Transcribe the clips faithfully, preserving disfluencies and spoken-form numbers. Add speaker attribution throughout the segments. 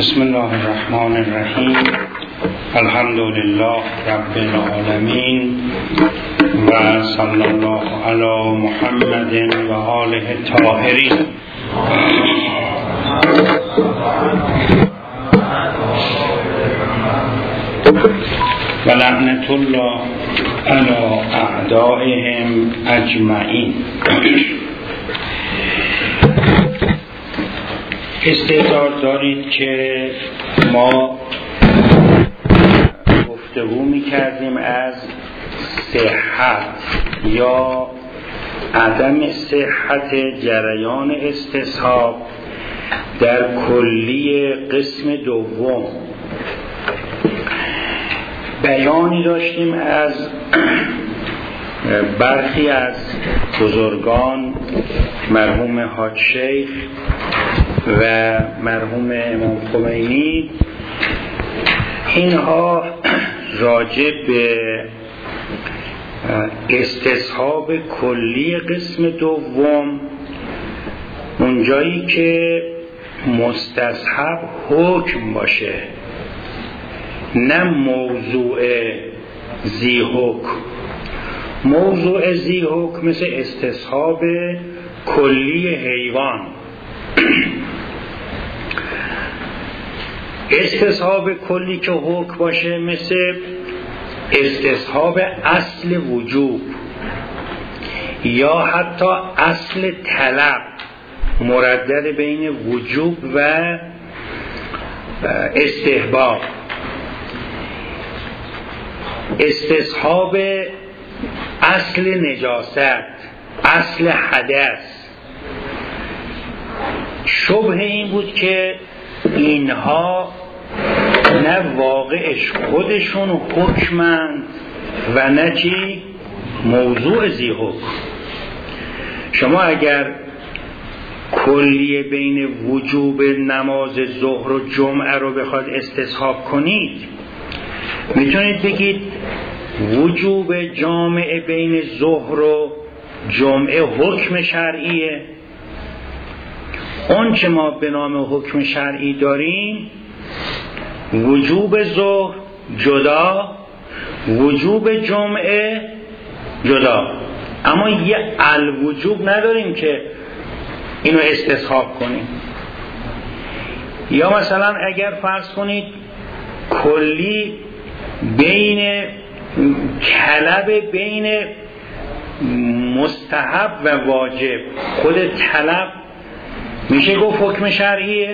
Speaker 1: بسم الله الرحمن الرحیم. الحمد لله رب العالمین و صلی الله علی محمد و آله الطاهرین. و لعنت الله علی اعدائهم اجمعین. استعداد دارید که ما گفتگو می‌کردیم از صحت یا عدم صحت جریان استصحاب در کلی قسم دوم. بیانی داشتیم از برخی از بزرگان، مرحوم حاج شیخ و مرحوم امام خمینی، اینها راجع به استصحاب کلی قسم دوم، اونجایی که مستصحب حکم باشه نه موضوع ذی حکم. موضوع ذی حکم مثل استصحاب کلی حیوان، استصحاب کلی که حکم باشه مثل استصحاب اصل وجوب یا حتی اصل طلب مردد بین وجوب و استحباب. استصحاب اصل نجاست، اصل حدث. شبه این بود که اینها نه واقعش خودشون حکمند و نه چی موضوع ذی حکم. شما اگر کلیه بین وجوب نماز ظهر و جمعه رو بخواد استصحاب کنید، میتونید بگید وجوب جامع بین ظهر و جمعه حکم شرعیه. اون چه ما به نام حکم شرعی داریم وجوب ظهر جدا، وجوب جمعه جدا، اما یه الوجوب نداریم که اینو استصحاب کنیم. یا مثلا اگر فرض کنید کلی بین طلب بین مستحب و واجب، خود طلب میشه گفت حکم شرعیه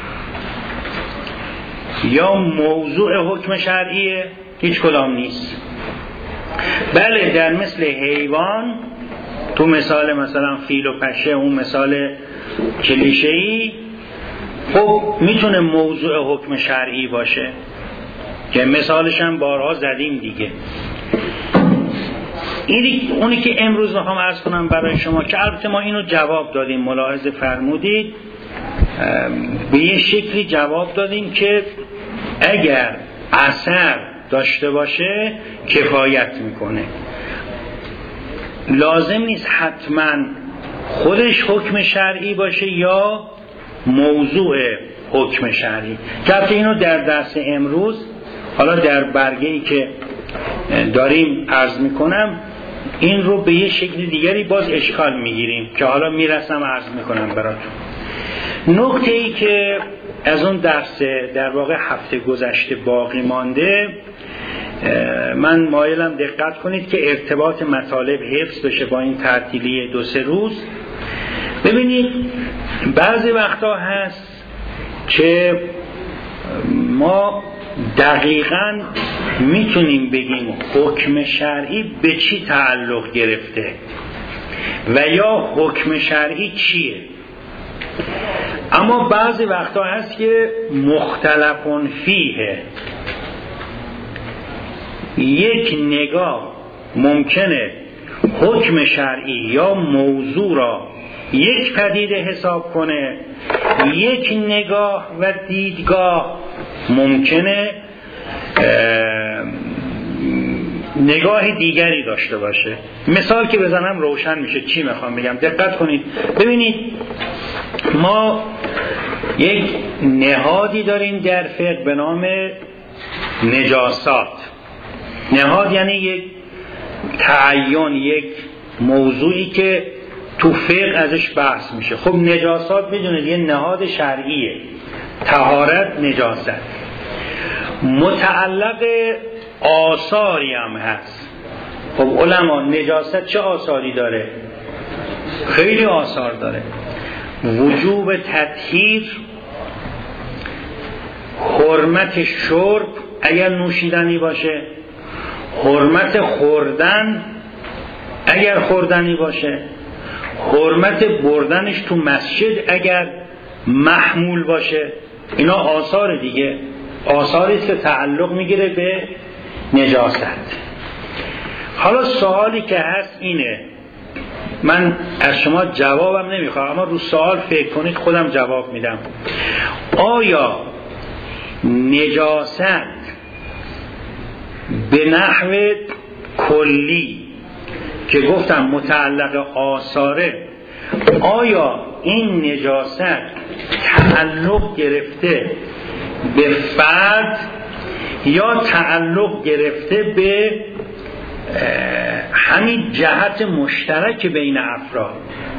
Speaker 1: یا موضوع حکم شرعیه؟ هیچ کدام نیست. بله در مثل حیوان، تو مثال مثلا فیل و پشه، اون مثال کلیشه‌ای، خب میتونه موضوع حکم شرعی باشه که مثالش هم بارها زدیم دیگه. اینی اونی که امروز میخوام عرض کنم برای شما که البته ما اینو جواب دادیم، ملاحظه فرمودید، به یه شکلی جواب دادیم که اگر اثر داشته باشه کفایت میکنه. لازم نیست حتما خودش حکم شرعی باشه یا موضوع حکم شرعی. که اینو در درس امروز، حالا در برگه‌ای که داریم عرض میکنم، این رو به یه شکل دیگری باز اشکال میگیریم که حالا میرسم عرض میکنم براتون. نکته ای که از اون درس در واقع هفته گذشته باقی مانده، من مایلم دقت کنید که ارتباط مطالب حفظ بشه با این تعطیلی دو سه روز. ببینید بعضی وقتا هست که ما دقیقاً میتونیم بگیم حکم شرعی به چی تعلق گرفته و یا حکم شرعی چیه، اما بعضی وقتا هست که مختلفون فیه. یک نگاه ممکنه حکم شرعی یا موضوع را یک پدیده حساب کنه، یک نگاه و دیدگاه ممکنه نگاه دیگری داشته باشه. مثال که بزنم روشن میشه چی میخوام بگم. دقت کنید. ببینید ما یک نهادی داریم در فقه به نام نجاسات. نهاد یعنی یک تعین، یک موضوعی که تو فقه ازش بحث میشه. خب نجاسات بدونید یه نهاد شرعیه، طهارت نجاست، متعلق آثاری هم هست. خب علما نجاست چه آثاری داره؟ خیلی آثار داره. وجوب تطهیر، حرمت شرب اگر نوشیدنی باشه، حرمت خوردن اگر خوردنی باشه، حرمت بردنش تو مسجد اگر محمول باشه. اینا آثار دیگه، آثاری که تعلق میگیره به نجاست. حالا سوالی که هست اینه، من از شما جوابم نمیخوام اما رو سوال فکر کنید، خودم جواب میدم. آیا نجاست به نحو کلی که گفتم متعلق آثاره، آیا این نجاست تعلق گرفته به فرد یا تعلق گرفته به همین جهت مشترک بین افراد؟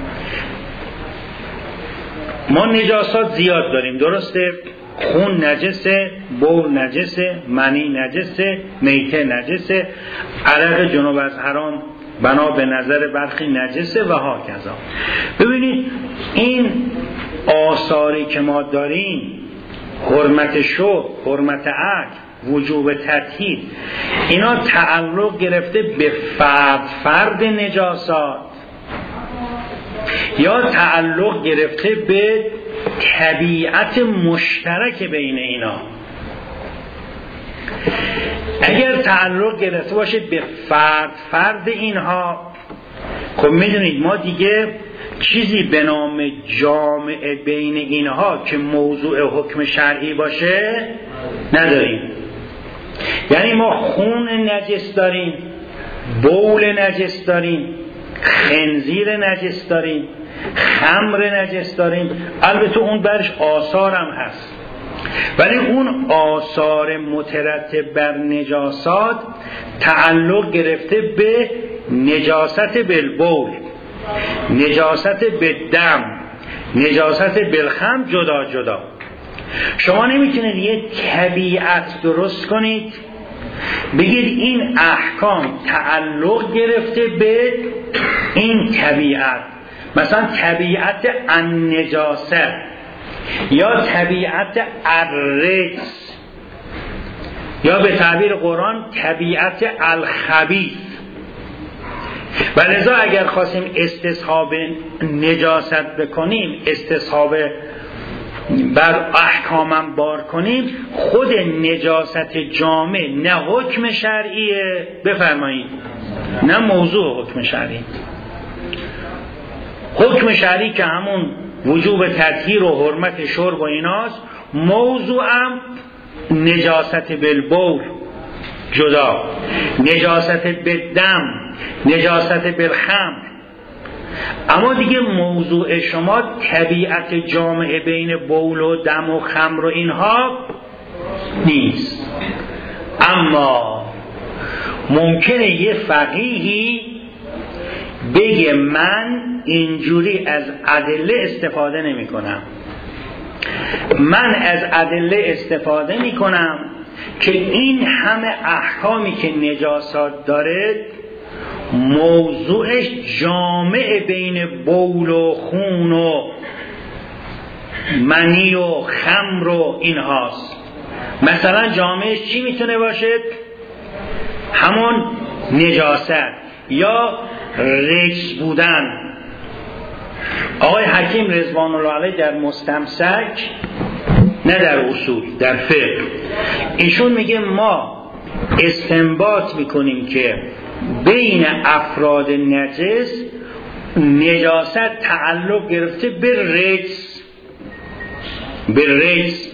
Speaker 1: ما نجاسات زیاد داریم، درسته؟ خون نجسه، بول نجسه، منی نجسه، میته نجسه، عرق جنوب از حرام بنا به نظر برخی نجسه و ها کذا. ببینید این آثاری که ما داریم، حرمت شرب، حرمت عقل، وجوب تطهیر، اینا تعلق گرفته به فرد فرد نجاسات یا تعلق گرفته به طبیعت مشترک بین اینا؟ اگر تعلق گرفته باشه به فرد فرد اینها، خب میدونید ما دیگه چیزی به نام جامع بین اینها که موضوع حکم شرعی باشه نداریم. یعنی ما خون نجس داریم، بول نجس داریم، خنزیر نجس داریم، خمر نجس داریم، البته اون برش آثار هم هست، ولی اون آثار مترتب بر نجاسات تعلق گرفته به نجاست بالبول، نجاست بالدم، نجاست بالخمر، جدا جدا. شما نمیتونید یه طبیعت درست کنید بگید این احکام تعلق گرفته به این طبیعت، مثلا طبیعت النجاسه یا طبیعت الرجس یا به تعبیر قرآن طبیعت الخبیث. و لذا اگر خواستیم استصحاب نجاست بکنیم، استصحاب بر احکامم بار کنیم، خود نجاست جامع نه حکم شرعیه، بفرمایید، نه موضوع حکم شرعی. حکم شرعی که همون وجوب تطهیر و حرمت شرب و ایناست، موضوعم نجاست بالبول جدا، نجاست بالدم، نجاست بالخمر. اما دیگه موضوع شما طبیعت جامع بین بول و دم و خمر و اینها نیست. اما ممکنه یه فقیهی بگه من اینجوری از ادله استفاده نمی کنم، من از ادله استفاده می کنم که این همه احکامی که نجاسات داره موضوعش جامع بین بول و خون و منی و خمر و اینهاست. مثلا جامعش چی میتونه باشه؟ همون نجاست یا رجس بودن. آقای حکیم رضوان الله علیه در مستمسک، نه در اصول، در فقه، ایشون میگه ما استنباط میکنیم که بین افراد نجس نجاست تعلق گرفته به رجس، به رجس.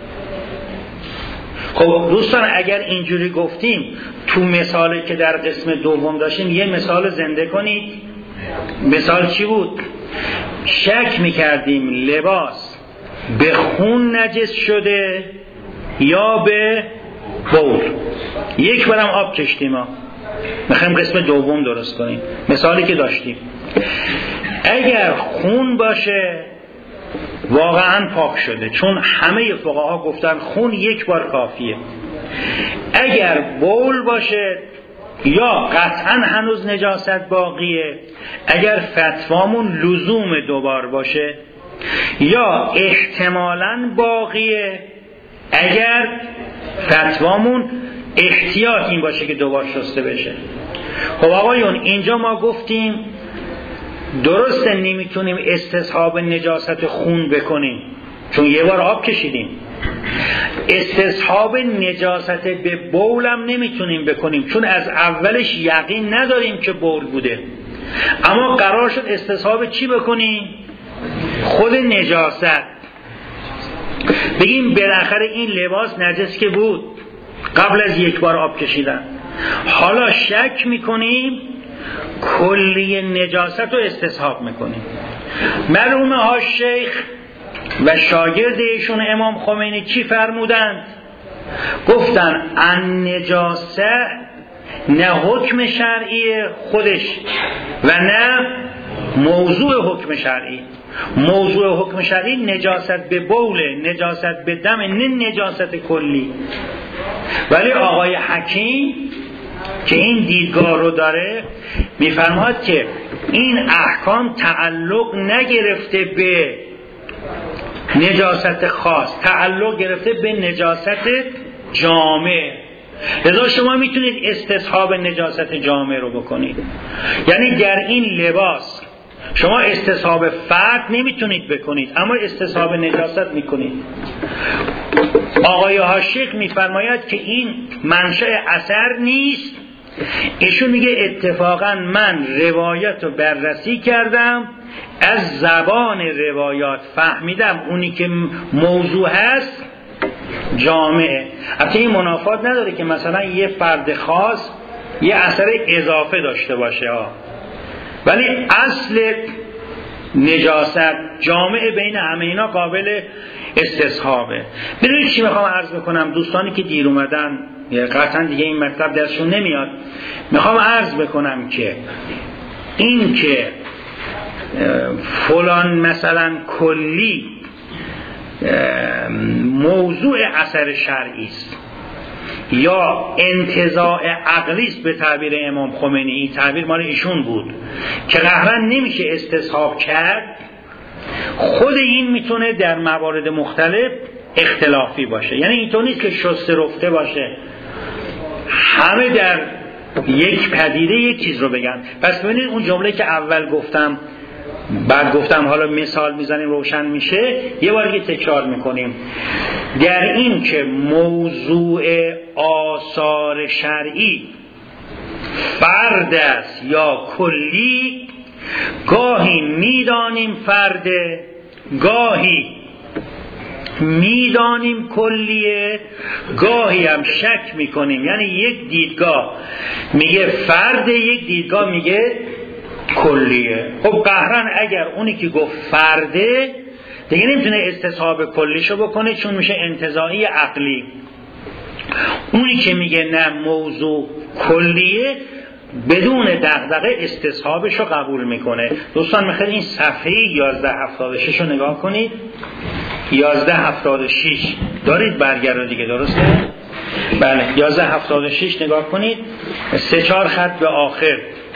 Speaker 1: خب دوستان اگر اینجوری گفتیم، تو مثالی که در قسم دوم داشتیم یه مثال زنده کنید. مثال چی بود؟ شک میکردیم لباس به خون نجس شده یا به بول. یک بارم آب کشتیم ها، میخوایم قسم دوم درست کنیم. مثالی که داشتیم اگر خون باشه واقعا پاک شده، چون همه فقها گفتن خون یک بار کافیه. اگر بول باشه یا قطعا هنوز نجاست باقیه، اگر فتوامون لزوم دوبار باشه، یا احتمالاً باقیه اگر فتوامون احتیاط این باشه که دوبار شسته بشه. خب آقایون اینجا ما گفتیم درسته نمیتونیم استصحاب نجاست خون بکنیم چون یه بار آب کشیدیم، استصحاب نجاست به بولم نمیتونیم بکنیم چون از اولش یقین نداریم که بول بوده، اما قرار شد استصحاب چی بکنیم؟ خود نجاست. بگیم بالاخره این لباس نجس که بود قبل از یک بار آب کشیدن، حالا شک میکنیم کلی نجاست رو استصحاب میکنیم. مرحوم ها شیخ و شاگرد ایشون امام خمینی چی فرمودند؟ گفتن ان نجاسه نه حکم شرعی خودش و نه موضوع حکم شرعی. موضوع حکم شرعی نجاست به بوله، نجاست به دم، نه نجاست کلی. ولی آقای حکیم که این دیدگاه رو داره میفرماد که این احکام تعلق نگرفته به نجاست خاص، تعلق گرفته به نجاست جامع. لذا شما میتونید استصحاب نجاست جامع رو بکنید. یعنی در این لباس شما استصحاب فرد نمیتونید بکنید اما استصحاب نجاست میکنید. آقای حاشیخ میفرماید که این منشأ اثر نیست. ایشون میگه اتفاقا من روایت رو بررسی کردم، از زبان روایات فهمیدم اونی که موضوع هست جامعه. البته این منافات نداره که مثلا یه فرد خاص یه اثر اضافه داشته باشه ها، ولی اصل نجاست جامعه بین همه اینا قابل استصحابه. ببینید چی میخوام عرض بکنم دوستانی که دیر اومدن قطعا دیگه این مطلب درشون نمیاد. میخوام عرض بکنم که این که فلان مثلا کلی موضوع اثر شرعی است یا انتزاع عقلی است به تعبیر امام خمینی، این تعبیر مال ایشون بود که قهرن نمیشه استصحاب کرد، خود این میتونه در موارد مختلف اختلافی باشه. یعنی اینطور نیست که شسته رفته باشه همه در یک پدیده یک چیز رو بگن. پس ببینید اون جمله که اول گفتم بعد گفتم حالا مثال میزنیم روشن میشه، یه بار دیگه تکرار میکنیم. در این که موضوع آثار شرعی فرد است یا کلی، گاهی میدانیم فرده گاهی میدانیم کلیه، گاهی هم شک میکنیم. یعنی یک دیدگاه میگه فرده، یک دیدگاه میگه کلیه. خب قهرن اگر اونی که گفت فرده دیگه نمیتونه استصحاب کلیشو بکنه چون میشه انتزاعی عقلی. اونی که میگه نه موضوع کلیه بدون دغدغه استصحابشو قبول میکنه. دوستان میخواد این صفحه یازده هفتاد و شش رو نگاه کنید. یازده هفتاد و شش دارید برگر رو دیگه، درسته؟ بله یازده هفتاد و شش نگاه کنید. سه چهار خط به آخر،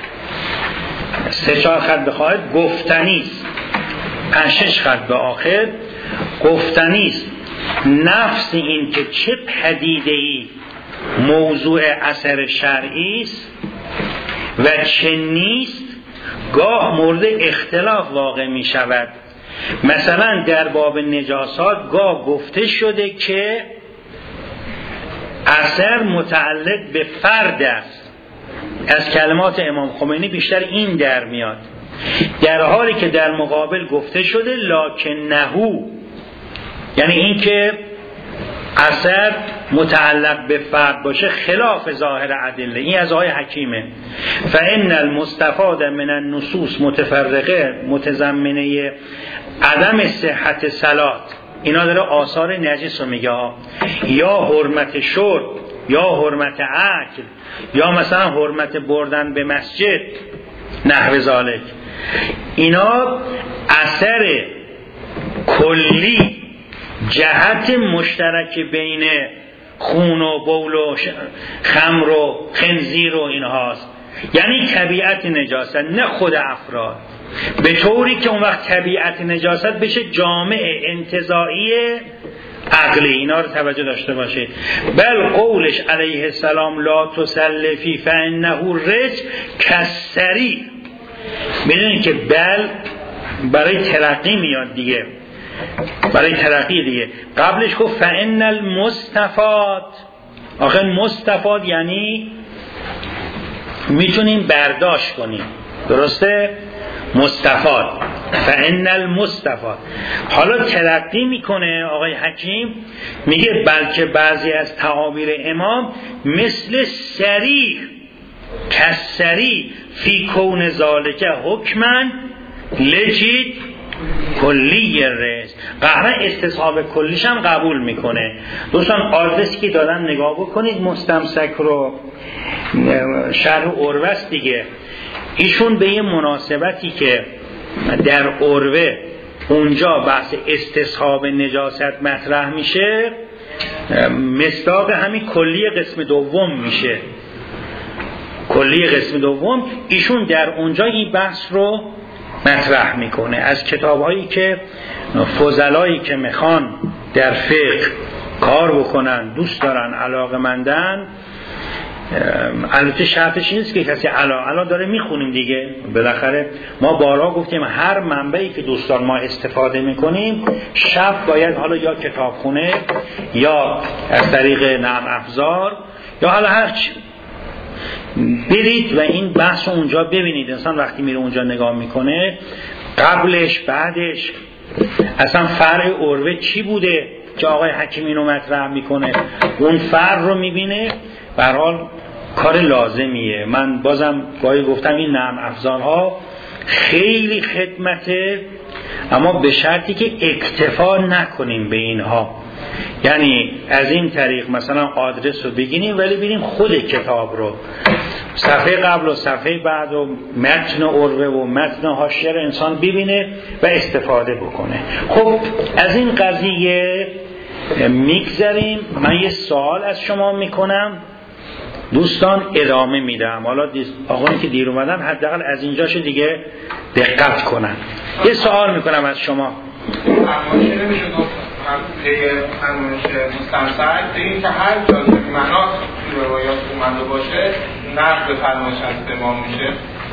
Speaker 1: سه چهار خط به خواهد گفتنیست، پنج شش خط به آخر گفتنیست. نفس این که چه پدیده‌ای موضوع اثر شرعی است و چه نیست گاه مورد اختلاف واقع می شود. مثلا در باب نجاسات گاه گفته شده که اثر متعلق به فرد است، از کلمات امام خمینی بیشتر این در میاد، در حالی که در مقابل گفته شده لکنهو، یعنی این که اثر متعلق به فرد باشه خلاف ظاهر ادله. این از آقای حکیمه. فان المستفاد من النصوص متفرقه متضمنه عدم صحت صلات اینا داره آثار نجس رو میگه، یا حرمت شرب یا حرمت اکل یا مثلا حرمت بردن به مسجد نحو ذالک، اینا اثر کلی جهت مشترک بین خون و بول و خمر و خنزیر و اینهاست، یعنی طبیعت نجاست نه خود افراد، به طوری که اون وقت طبیعت نجاست بشه جامع انتزاعی عقلی. اینا رو توجه داشته باشید. بل قولش علیه السلام لا تسلفی فانه رجس کسری، میدونید که بل برای ترقی میاد دیگه، برای ترقی دیگه. قبلش گفت فان المستفاد، آخه مستفاد یعنی میتونیم برداشت کنیم، درسته؟ مستفاد فان المستفاد. حالا ترقی میکنه آقای حکیم، میگه بلکه بعضی از تعابیر امام مثل صریح کسری فی کون ذالک حکمن لجید کلی رز، قهرن استصحاب کلیش هم قبول میکنه. دوستان آدرسی که دادن نگاه بکنید، مستمسک رو شرح عروه است دیگه، ایشون به یه مناسبتی که در عروه اونجا بحث استصحاب نجاست مطرح میشه، مصداق همین کلی قسم دوم میشه. کلی قسم دوم ایشون در اونجا این بحث رو مطرح میکنه. از کتابهایی که فضلایی که میخوان در فقه کار بکنن، دوست دارن، علاقه‌مندن، البته شرطش نیست که کسی علا علا داره میخونیم دیگه، بالاخره ما بارها گفتیم هر منبعی که دوستان ما استفاده میکنیم شب باید حالا یا کتابخونه یا از طریق نرم افزار یا حالا هر چی برید و این بحث اونجا ببینید. انسان وقتی میره اونجا نگاه میکنه قبلش بعدش اصلا فرع عروه چی بوده که آقای حکیم اینو مطرح میکنه، اون فرع رو میبینه. به هر حال کار لازمیه. من بازم گاهی گفتم این نرم افزارها خیلی خدمته، اما به شرطی که اکتفا نکنیم به اینها، یعنی از این طریق مثلا آدرس رو بگیریم ولی ببینیم خود کتاب رو، صفحه قبل و صفحه بعد و متن عروه و متن حاشیه رو انسان ببینه و استفاده بکنه. خب از این قضیه میگذریم. من یه سوال از شما میکنم دوستان، ادامه میدم. حالا آقایی که دیر اومدن حداقل از اینجاش دیگه دقت کنن. یه سوال میکنم از شما.
Speaker 2: فرمایش نمیشه گفت پیه فرمایش مستمسک به این که هر جا که مناط توی روایات اومده باشه نقل فرمایش از امام میشه؟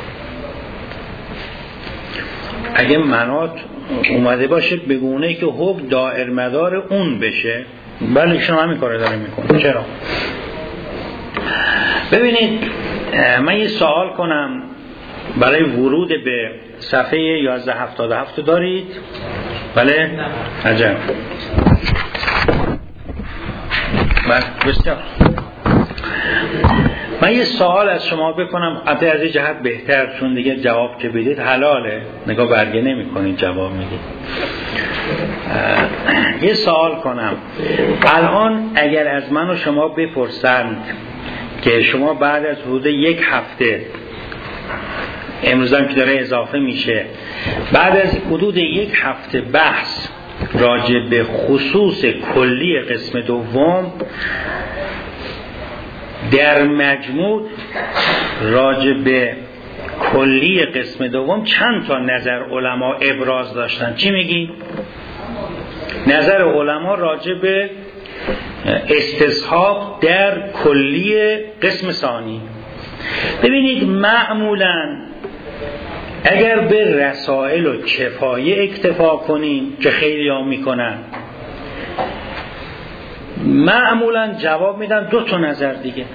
Speaker 1: اگه مناط اومده باشه به گونه‌ای که حکم دائر مدار اون بشه، بله شما همین کار داره میکنه. چرا؟ ببینید من یه سوال کنم برای ورود به صفحه یازده هفتاد و هفت دارید؟ بله؟ عجب. بسیار. من یه سوال از شما بکنم، البته از این جهت بهتر، چون دیگه جواب که بدید حلاله، نگاه برگه نمی کنید جواب میدید. یه سوال کنم، الان اگر از من و شما بپرسند که شما بعد از حدود یک هفته، امروز هم که داره اضافه میشه، بعد از حدود یک هفته بحث راجع به خصوص کلی قسم دوم، در مجموع راجع به کلی قسم دوم چند تا نظر علما ابراز داشتن. چی میگی؟ نظر علما راجع به استصحاب در کلی قسم ثانی. ببینید معمولاً اگر به رسائل و کفایه اکتفا کنیم که خیلی ها میکنن، معمولا جواب میدن دو تا نظر دیگه.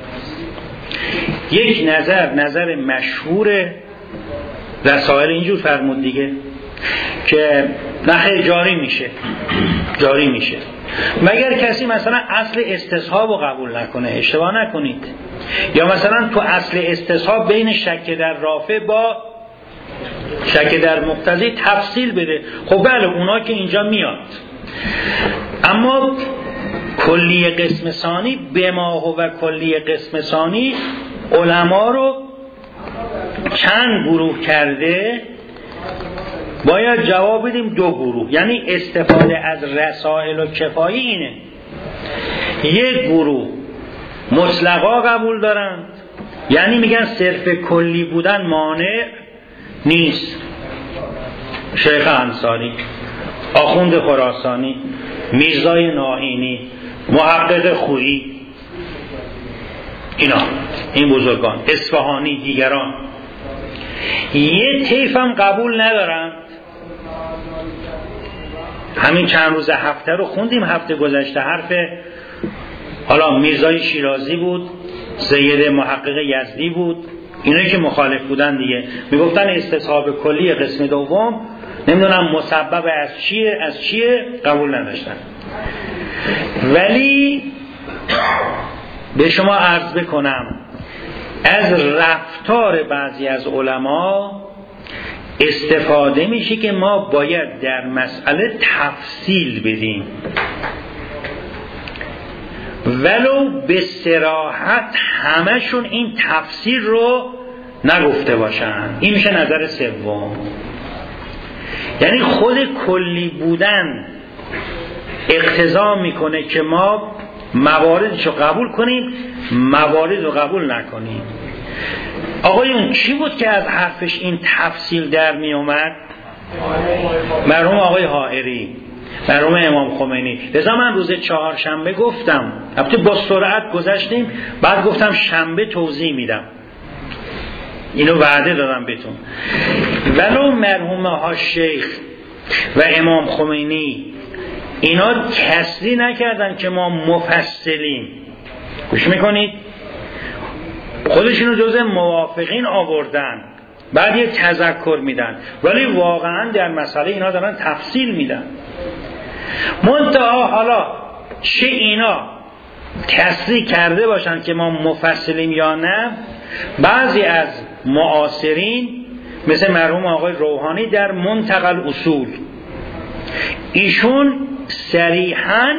Speaker 1: یک نظر نظر مشهور رسائل اینجور فرمود دیگه که نخیر جاری میشه جاری میشه مگر کسی مثلا اصل استصحاب رو قبول نکنه. اشتباه نکنید، یا مثلا تو اصل استصحاب بین شک در رافع با شک در مقتضی تفصیل بده. خب بله اونا که اینجا میاد، اما کلیه قسم ثانی به ما هو کلیه قسم ثانی علما رو چند گروه کرده؟ باید جواب بدیم دو گروه. یعنی استفاده از رسائل و کفایی اینه، یک گروه مطلقا قبول دارند، یعنی میگن صرف کلی بودن مانع نیست. شیخ انصاری، آخوند خراسانی، میرزای ناهینی، محقق خویی، اینا این بزرگان، اصفهانی، دیگران. یه طیف هم قبول ندارن. همین چند روز هفته رو خوندیم، هفته گذشته حرف حالا میرزای شیرازی بود، سید محقق یزدی بود، اینایی که مخالف بودن دیگه میگفتن استصحاب کلی قسم دوم نمیدونم مسبب از چیه از چیه قبول نداشتن. ولی به شما عرض بکنم از رفتار بعضی از علما استفاده میشه که ما باید در مسئله تفصیل بدیم، ولو به صراحت همشون این تفسیر رو نگفته باشن. این میشه نظر سوم. یعنی خود کلی بودن اقتضا میکنه که ما مواردشو قبول کنیم، موارد رو قبول نکنیم. آقایون چی بود که از حرفش این تفصیل در می اومد؟ مرحوم آقای حائری، مرحوم امام خمینی. لذا من روز چهارشنبه گفتم، البته با سرعت گذشتیم، بعد گفتم شنبه توضیح میدم، اینو وعده دادم بهتون. ولو مرحوم ها شیخ و امام خمینی اینا کسری نکردن که ما مفصلیم، گوش میکنید، خودشونو جزء موافقین آوردن، بعد یه تذکر میدن، ولی واقعا در مسئله اینا دارن تفصیل میدن. منتها حالا چه اینا کسری کرده باشن که ما مفصلیم یا نه، بعضی از معاصرین مثل مرحوم آقای روحانی در منتقل اصول ایشون صریحاً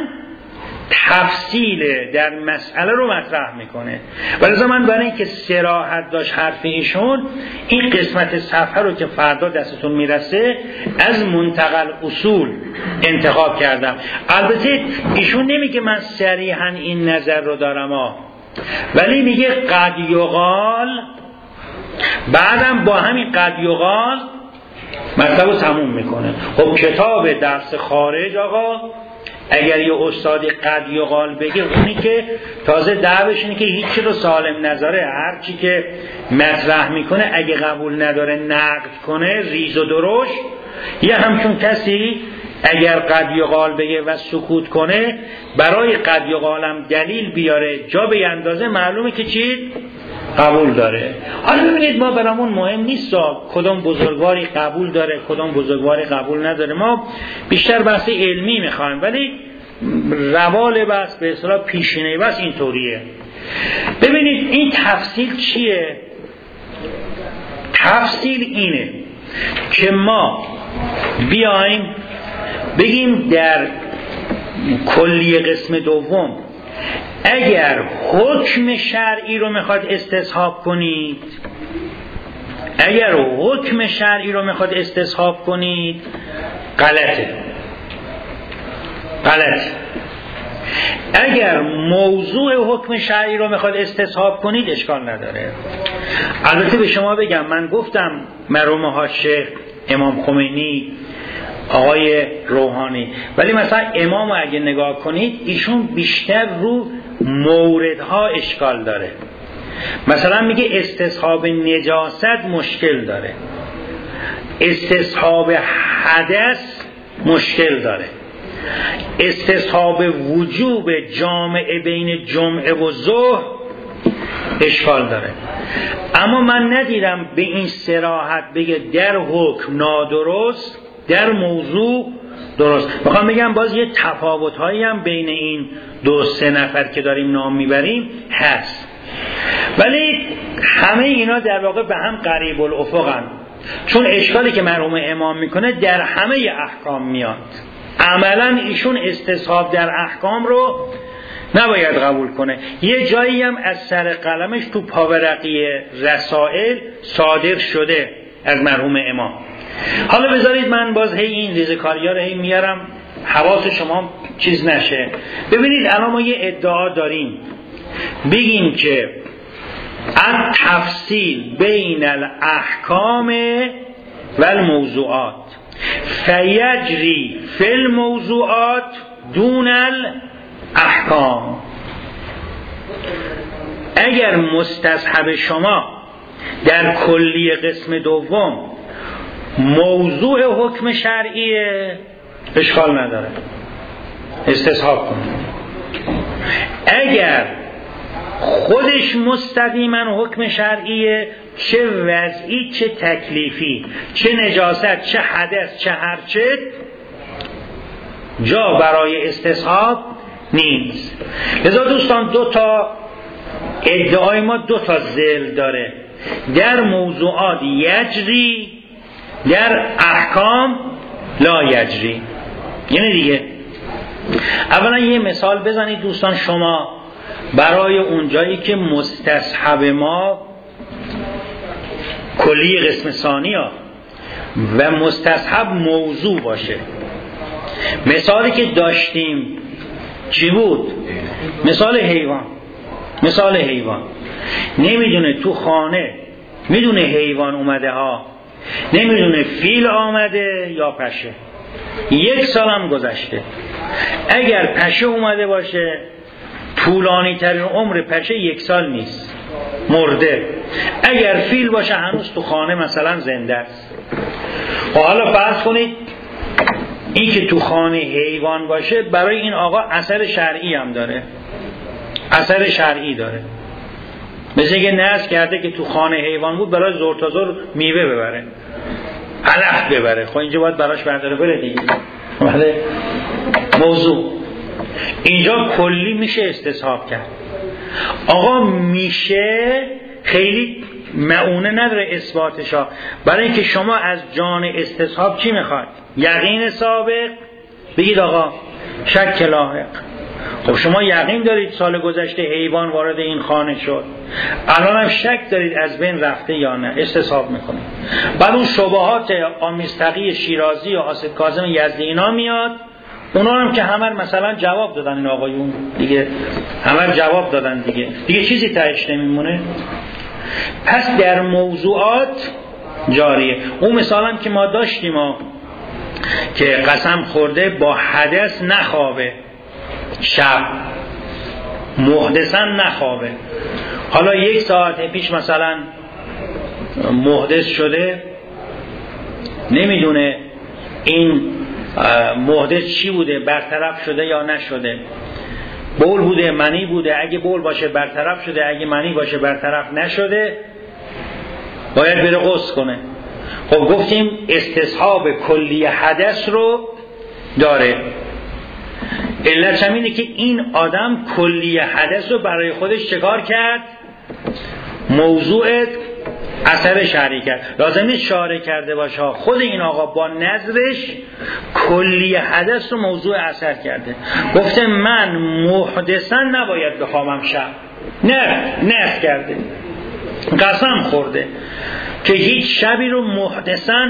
Speaker 1: تفصیل در مسئله رو مطرح میکنه. ولی من برای اینکه صراحت داشت حرف ایشون، این قسمت صفحه رو که فردا دستتون میرسه از منتقل اصول انتخاب کردم. البته ایشون نمیگه من صریحاً این نظر رو دارم ها، ولی میگه قد یقال، بعدم با همین قد یقال مطلب رو تموم میکنه. خب کتاب درس خارج آقا اگر یه استادی قد یقال بگه، اونی که تازه دعوش اینه که هیچی رو سالم نظره، هر چی که مطرح میکنه اگه قبول نداره نقد کنه ریز و درشت. یه همچون کسی اگر قد یقال بگه و سکوت کنه، برای قد یقالم دلیل بیاره جا به اندازه معلومه که چی قبول داره. حالا ببینید ما برامون مهم نیست کدام بزرگواری قبول داره کدام بزرگواری قبول نداره، ما بیشتر بحث علمی میخوایم، ولی روال بحث به اصطلاح پیشینه بحث اینطوریه. ببینید این تفصیل چیه؟ تفصیل اینه که ما بیایم بگیم در کلیه قسم دوم اگر حکم شرعی رو میخواد استصحاب کنید، اگر حکم شرعی رو میخواد استصحاب کنید غلطه غلطه اگر موضوع حکم شرعی رو میخواد استصحاب کنید اشکال نداره. البته به شما بگم، من گفتم مرحوم ها شیخ، امام خمینی، آقای روحانی، ولی مثلا امامو اگه نگاه کنید ایشون بیشتر رو موردها اشکال داره. مثلا میگه استصحاب نجاست مشکل داره، استصحاب حدث مشکل داره، استصحاب وجوب جامعه بین جمعه و ظهر اشکال داره. اما من ندیدم به این صراحت بگه در حکم نادرست، در موضوع درست. میخوام بگم باز یه تفاوت‌هایی هم بین این دو سه نفر که داریم نام میبریم هست، ولی همه اینا در واقع به هم قریب الافقن، چون اشکالی که مرحوم امام میکنه در همه احکام میاد. عملا ایشون استصحاب در احکام رو نباید قبول کنه. یه جایی هم از سر قلمش تو پاورقی رسائل صادر شده از مرحوم امام. حالا بذارید من باز هی این ریزکاری‌ها رو هی میارم حواس شما چیز نشه. ببینید الان ما یه ادعا داریم بگیم که التفصیل بین الاحکام و الموضوعات فیجری فی الموضوعات دون الاحکام. اگر مستصحب شما در کلی قسم دوم موضوع حکم شرعیه اشکال نداره استصحاب کنید. اگر خودش مستقیما حکم شرعیه، چه وضعی چه تکلیفی، چه نجاست چه حدث چه هرچه، جا برای استصحاب نیست. لذا دوستان دو تا ادعای ما دو تا ذیل داره، در موضوعات یجری، در احکام لا یجری. یعنی دیگه اولا یه مثال بزنید دوستان شما برای اونجایی که مستصحب ما کلی قسم ثانیه و مستصحب موضوع باشه. مثالی که داشتیم چی بود؟ مثال حیوان. مثال حیوان نمیدونه تو خانه، میدونه حیوان اومده ها، نمیدونه فیل آمده یا پشه. یک سال هم گذشته. اگر پشه اومده باشه طولانی ترین عمر پشه یک سال نیست، مرده. اگر فیل باشه هنوز تو خانه مثلا زنده است. و حالا فرض کنید این که تو خانه حیوان باشه برای این آقا اثر شرعی هم داره، اثر شرعی داره. مثل اینکه نذر کرده که تو خانه حیوان بود برای زور تا زور میوه ببره، علف ببره. خب اینجا باید براش برداره بره دیگه. بله موضوع اینجا کلی میشه استصحاب کرد. آقا میشه خیلی معونه نداره اثباتشا، برای اینکه شما از جان استصحاب چی میخواد؟ یقین سابق. بگید آقا شک لاحق. خب شما یقین دارید سال گذشته حیوان وارد این خانه شد، الان هم شک دارید از بین رفته یا نه، استصحاب میکنید. بعد اون شبهات آمیزتقی شیرازی و حاسد کاظم یزدی اینا میاد، اونا هم که همه مثلا جواب دادن این آقایون دیگه، همه جواب دادن دیگه، دیگه چیزی تهش نمیمونه. پس در موضوعات جاریه. اون مثلا که ما داشتیم ها که قسم خورده با حدث نخوابه، شب محدثا نخوابه. حالا یک ساعت پیش مثلا محدث شده، نمیدونه این محدث چی بوده، برطرف شده یا نشده، بول بوده منی بوده، اگه بول باشه برطرف شده، اگه منی باشه برطرف نشده، باید بره غسل کنه. خب گفتیم استصحاب کلی حدث رو داره. علت همینه که این آدم کلی حدث رو برای خودش چکار کرد؟ موضوع اثر شرعی کرد. لازم نیست شارع کرده باشه، خود این آقا با نظرش کلی حدث رو موضوع اثر کرده. گفته من محدثا نباید بخوامم شب، نه نه کرده، قسم خورده که هیچ شبی رو محدثا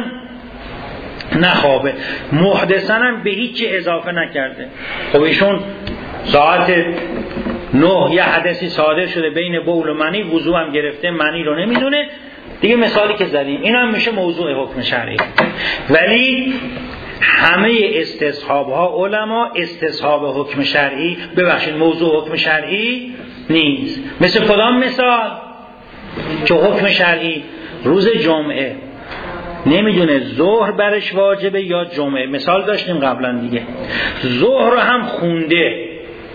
Speaker 1: نخوابه، محدثا هم به هیچ اضافه نکرده. خب ایشون ساعت نه یه حدثی صادر شده بین بول و منی، وضو هم گرفته، منی رو نمیدونه دیگه. مثالی که زدیم این هم میشه موضوع حکم شرعی. ولی همه استصحاب ها علما استصحاب حکم شرعی، ببخشید موضوع حکم شرعی نیست. مثل کدام مثال؟ که حکم شرعی روز جمعه نمیدونه ظهر برش واجبه یا جمعه. مثال داشتیم قبلا دیگه، ظهر رو هم خونده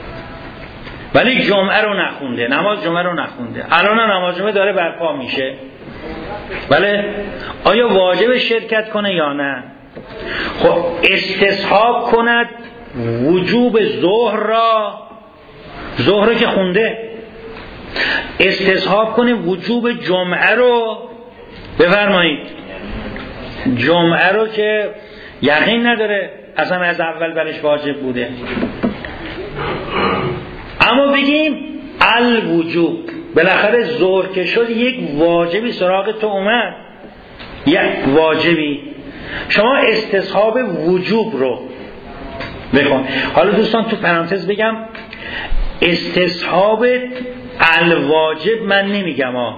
Speaker 1: ولی جمعه رو نخونده، نماز جمعه رو نخونده، الان نماز جمعه داره برپا میشه، بله آیا واجب شرکت کنه یا نه؟ خب استصحاب کند وجوب ظهر را، ظهر که خونده، استصحاب کنه وجوب جمعه رو، بفرمایید جمعه رو که یقین نداره اصلا از اول برش واجب بوده. اما بگیم الوجوب، بالاخره ظهر که شد یک واجبی سراغ تو اومد، یک واجبی، شما استصحاب وجوب رو بخون. حالا دوستان تو پرانتز بگم استصحاب الواجب من نمیگم ها،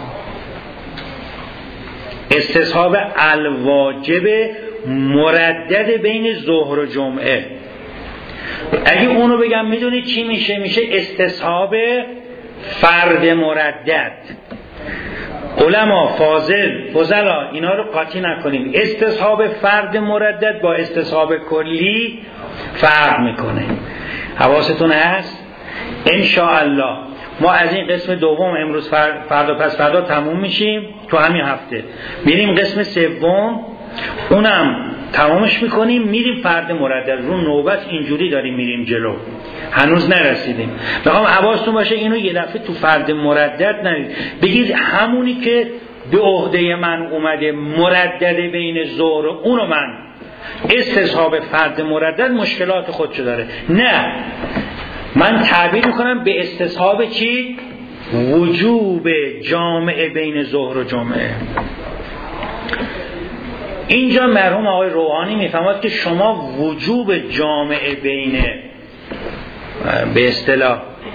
Speaker 1: استصحاب الواجب مردد بین ظهر و جمعه. اگه اونو بگم میدونید چی میشه؟ میشه استصحاب فرد مردد. علما فاضل فضلا اینا رو قاطی نکنیم، استصحاب فرد مردد با استصحاب کلی فرق میکنه. حواستون هست؟ انشاءالله ما از این قسم دوم امروز فردا پس فردا تموم میشیم، تو همین هفته میریم قسم سوم، اونم تمامش میکنیم، میریم فرد مردد رو نوبت. اینجوری داریم میریم جلو، هنوز نرسیدیم. میخوام حواستون باشه اینو یه دفعه تو فرد مردد نرید بگید همونی که به عهده من اومده مردد بین ظهر و اونو من استصحاب فرد مردد مشکلات خودشو داره. نه، من تعبیر میکنم به استصحاب چی؟ وجوب جامعه بین ظهر و جمعه. اینجا مرحوم آقای روحانی میفهمد که شما وجوب جامعه بین، به اصطلاح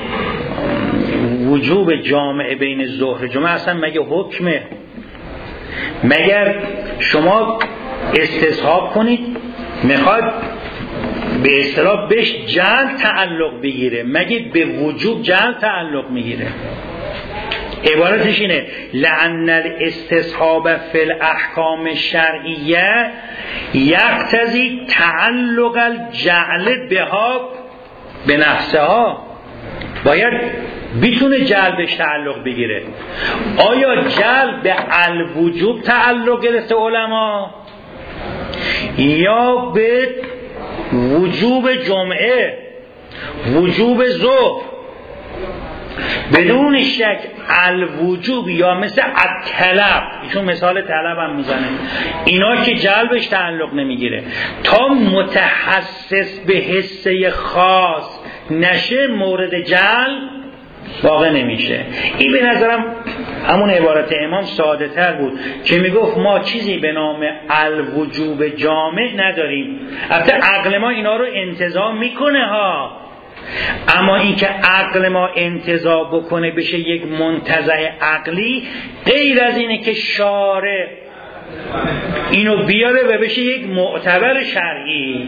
Speaker 1: وجوب جامعه بین ظهر و جمعه اصلا مگه حکمه؟ مگر شما استصحاب کنید میخواد به اصطلاح بهش جعل تعلق بگیره، مگه به وجوب جعل تعلق میگیره؟ عبارتش اینه لأن الاستصحاب فی الاحکام الشرعیه یقتضی تعلق الجعل بها به نفسها. باید بیتونه جعل بهش تعلق بگیره. آیا جعل به الوجوب تعلق گرفته علما یا به وجوب جمعه، وجوب ظهر؟ بدون شک الوجوب یا مثل الطلب، ایشون مثال طلب هم میزنه، اینا که جلبش تعلق نمیگیره تا متحسس به حسه خاص نشه مورد جلب واقع نمیشه. این به نظرم همون عبارت امام ساده تر بود که میگفت ما چیزی به نام الوجوب جامع نداریم. البته عقل ما اینا رو انتزاع میکنه ها، اما این که عقل ما انتزاع بکنه بشه یک منتزع عقلی غیر از اینه که شارع اینو بیاره و بشه یک معتبر شرعی.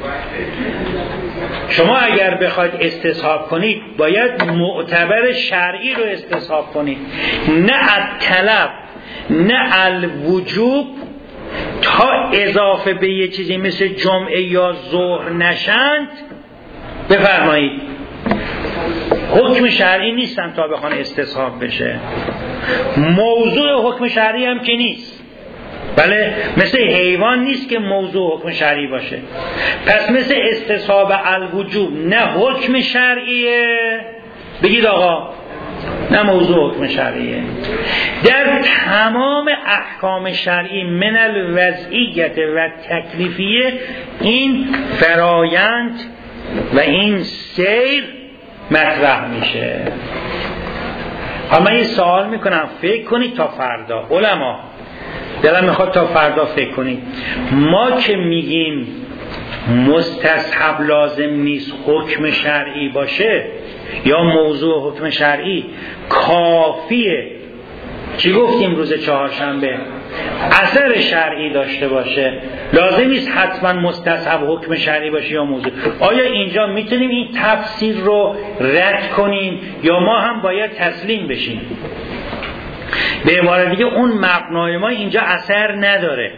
Speaker 1: شما اگر بخواید استصحاب کنید باید معتبر شرعی رو استصحاب کنید، نه الطلب نه الوجوب تا اضافه به یه چیزی مثل جمعه یا ظهر نشند. بفرمایید حکم شرعی نیستن تا بخوان استصحاب بشه، موضوع حکم شرعی هم که نیست. بله، مثل حیوان نیست که موضوع حکم شرعی باشه. پس مثل استصحاب الوجوب نه حکم شرعیه بگید آقا، نه موضوع حکم شرعیه. در تمام احکام شرعی من الوضعیت و تکلیفیه این فرایند و این سیر مطرح میشه. اما این سوال میکنم فکر کنید تا فردا، علما دلم میخواد تا فردا فکر کنید. ما که میگیم مستصحب لازم نیست حکم شرعی باشه یا موضوع حکم شرعی، کافیه چی گفتیم روز چهارشنبه؟ اثر شرعی داشته باشه، لازم نیست حتما مستصحب حکم شرعی باشه یا موضوع. آیا اینجا میتونیم این تفسیر رو رد کنیم یا ما هم باید تسلیم بشیم؟ به عبارت دیگه اون مبنای ما اینجا اثر نداره،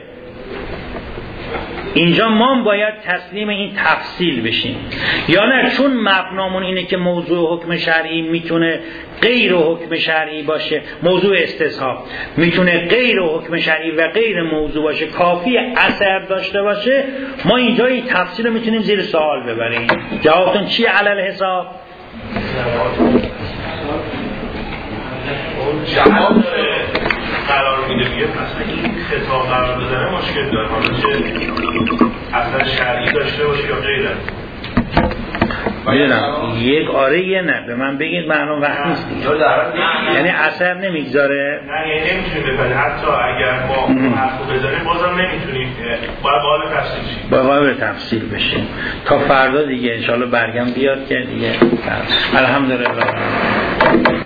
Speaker 1: اینجا ما باید تسلیم این تفصیل بشیم یا نه؟ چون مبنامون اینه که موضوع حکم شرعی میتونه غیر حکم شرعی باشه، موضوع استصحاب میتونه غیر حکم شرعی و غیر موضوع باشه، کافی اثر داشته باشه، ما اینجا این تفصیل رو میتونیم زیر سوال ببریم. جوابتون چی علل حساب؟
Speaker 2: جواب
Speaker 3: قرار میده میگه مثلا این خطاب قرار بزنه مشکل داره، حالا چه اصلا شرعی داشته باشه یا غیره.
Speaker 1: میدونم یک آره یه نه به من بگید معلوم وقت نیست دیگه، یعنی اثر نمیگذاره.
Speaker 3: نه یعنی نمیتونیم بکنیم حتی اگر ما حرفو بزنیم بازم نمیتونیم، باید قابل تفصیل شیم،
Speaker 1: باید قابل تفصیل بشیم تا فردا دیگه انشالله برگم بیاد که دیگه الحمدلله.